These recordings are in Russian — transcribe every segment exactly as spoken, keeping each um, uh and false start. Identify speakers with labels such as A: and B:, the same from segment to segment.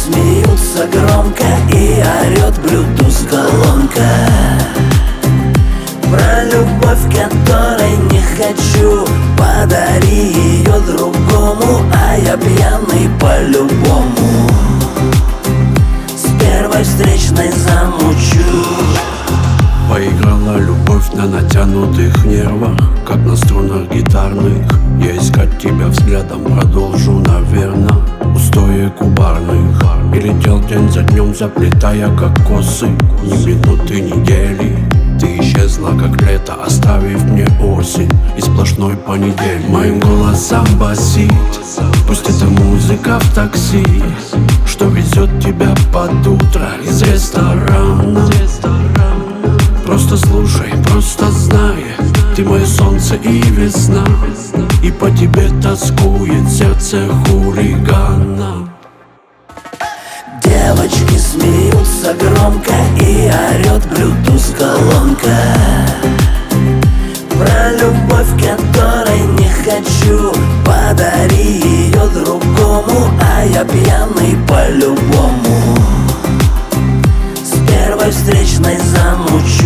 A: смеются громко и орет Bluetooth колонка про любовь, которой не хочу. Подари ее другому, а я пьяный по-любому. С первой встречной замучу.
B: Поиграла любовь на натянутых нервах, как на струнах гитарных. Я искать тебя взглядом продолжу, наверно, устои кубарных. И летел день за днем, заплетая как косы, ни минуты, недели. Ты исчезла, как лето, оставив мне осень и сплошной понедельник. Моим голосом басит, пусть это музыка в такси, что везет тебя под утро из ресторана. Просто слушай, просто знай, ты мое солнце и весна, и по тебе тоскует сердце хулигана.
A: Девочки смеются громко и орет Bluetooth колонка про любовь, которой не хочу. Подари ее другому, а я пьяный по-любому. С первой встречной замучу.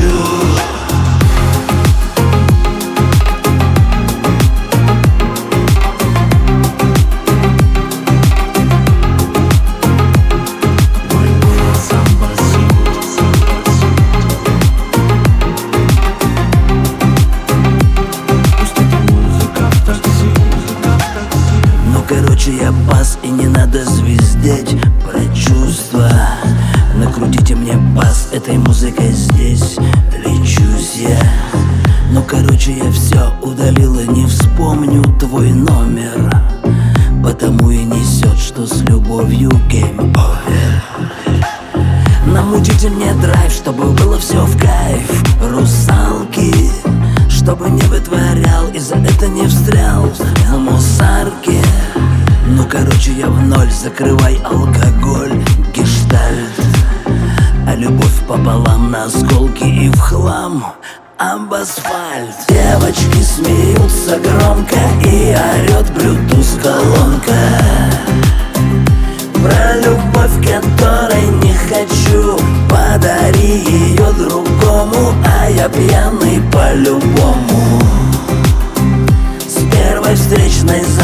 A: Короче, я бас, и не надо звездеть про чувства. Накрутите мне бас, этой музыкой здесь лечусь я. Ну, короче, я все удалил и не вспомню твой номер, потому и несет, что с любовью game over. Намутите мне драйв, чтобы было все в кайф. Русалки, чтобы не вытворял и за это не встрял в мусарке. Ну, короче, я в ноль, закрывай алкоголь, гештальт. А любовь пополам на осколки и в хлам об асфальт. Девочки смеются громко и орет Bluetooth колонка про любовь, которой не хочу. Подари ее другому, а я пьяный по-любому. С первой встречной за